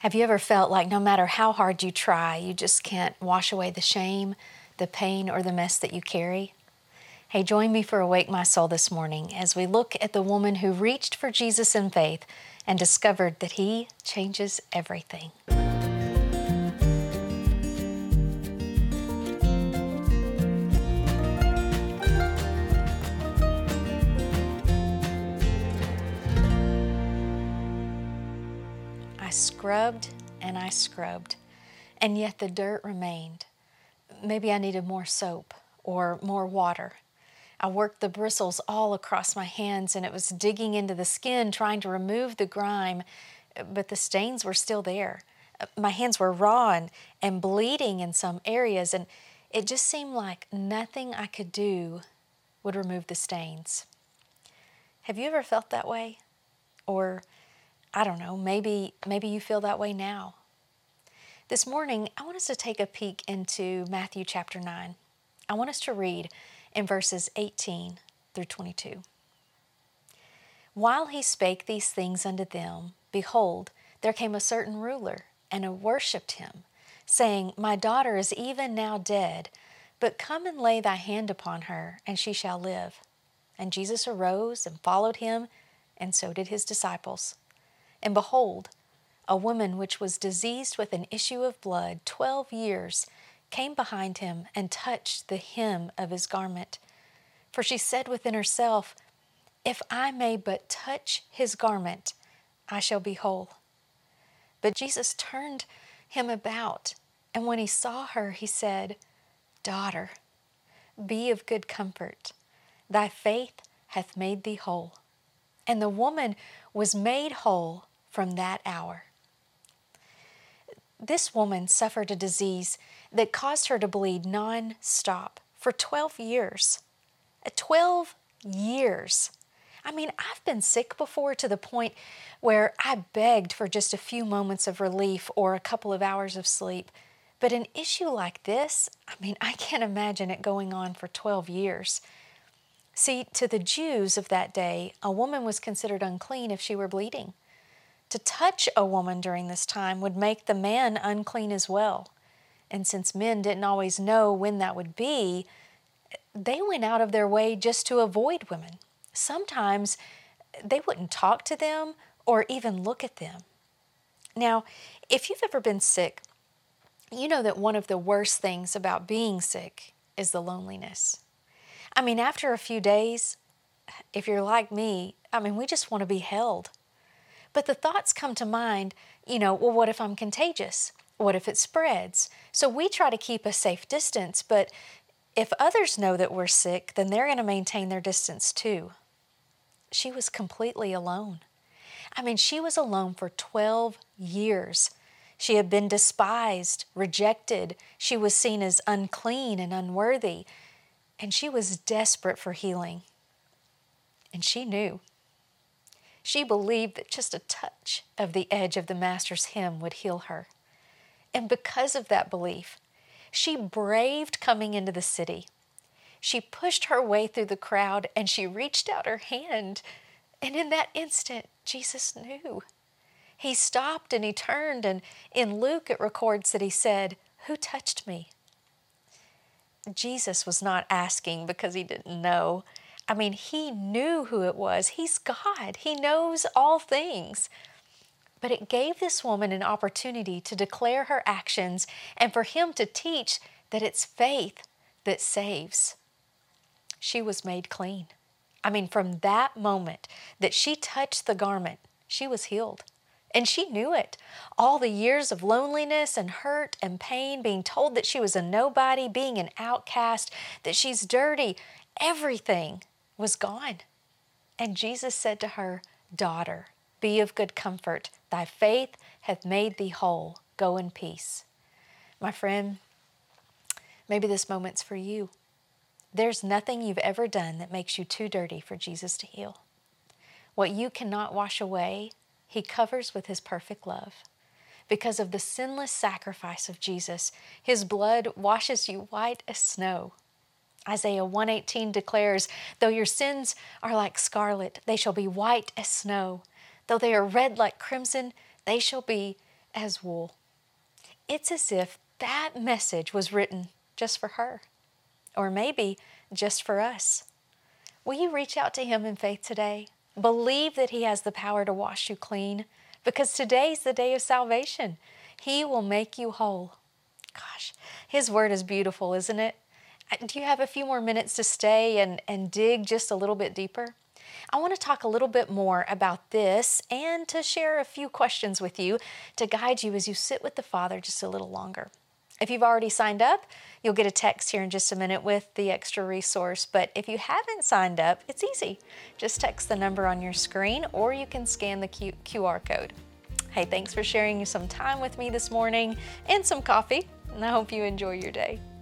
Have you ever felt like no matter how hard you try, you just can't wash away the shame, the pain, or the mess that you carry? Hey, join me for Awake My Soul this morning as we look at the woman who reached for Jesus in faith and discovered that He changes everything. I scrubbed and I scrubbed, and yet the dirt remained. Maybe I needed more soap or more water. I worked the bristles all across my hands, and it was digging into the skin, trying to remove the grime, but the stains were still there. My hands were raw and bleeding in some areas, and it just seemed like nothing I could do would remove the stains. Have you ever felt that way? Or, I don't know, maybe you feel that way now. This morning, I want us to take a peek into Matthew chapter 9. I want us to read in verses 18 through 22. While he spake these things unto them, behold, there came a certain ruler, and worshipped him, saying, My daughter is even now dead, but come and lay thy hand upon her, and she shall live. And Jesus arose and followed him, and so did his disciples. And behold, a woman which was diseased with an issue of blood 12 years came behind him and touched the hem of his garment. For she said within herself, If I may but touch his garment, I shall be whole. But Jesus turned him about, and when he saw her, he said, Daughter, be of good comfort. Thy faith hath made thee whole. And the woman was made whole from that hour. This woman suffered a disease that caused her to bleed non-stop for 12 years. 12 years. I mean, I've been sick before to the point where I begged for just a few moments of relief or a couple of hours of sleep. But an issue like this, I mean, I can't imagine it going on for 12 years. See, to the Jews of that day, a woman was considered unclean if she were bleeding. To touch a woman during this time would make the man unclean as well. And since men didn't always know when that would be, they went out of their way just to avoid women. Sometimes they wouldn't talk to them or even look at them. Now, if you've ever been sick, you know that one of the worst things about being sick is the loneliness. I mean, after a few days, if you're like me, we just want to be held. But the thoughts come to mind, well, what if I'm contagious? What if it spreads? So we try to keep a safe distance, but if others know that we're sick, then they're going to maintain their distance too. She was completely alone. She was alone for 12 years. She had been despised, rejected. She was seen as unclean and unworthy, and she was desperate for healing. And she knew. She believed that just a touch of the edge of the Master's hem would heal her. And because of that belief, she braved coming into the city. She pushed her way through the crowd and she reached out her hand. And in that instant, Jesus knew. He stopped and he turned, and in Luke it records that he said, Who touched me? Jesus was not asking because he didn't know. He knew who it was. He's God. He knows all things. But it gave this woman an opportunity to declare her actions and for him to teach that it's faith that saves. She was made clean. From that moment that she touched the garment, she was healed. And she knew it. All the years of loneliness and hurt and pain, being told that she was a nobody, being an outcast, that she's dirty, everything was gone. And Jesus said to her, Daughter, be of good comfort. Thy faith hath made thee whole. Go in peace. My friend, maybe this moment's for you. There's nothing you've ever done that makes you too dirty for Jesus to heal. What you cannot wash away, He covers with His perfect love. Because of the sinless sacrifice of Jesus, His blood washes you white as snow. Isaiah 1:18 declares, Though your sins are like scarlet, they shall be white as snow. Though they are red like crimson, they shall be as wool. It's as if that message was written just for her, or maybe just for us. Will you reach out to Him in faith today? Believe that He has the power to wash you clean, because today's the day of salvation. He will make you whole. Gosh, His Word is beautiful, isn't it? Do you have a few more minutes to stay and dig just a little bit deeper? I want to talk a little bit more about this and to share a few questions with you to guide you as you sit with the Father just a little longer. If you've already signed up, you'll get a text here in just a minute with the extra resource. But if you haven't signed up, it's easy. Just text the number on your screen, or you can scan the QR code. Hey, thanks for sharing some time with me this morning and some coffee, and I hope you enjoy your day.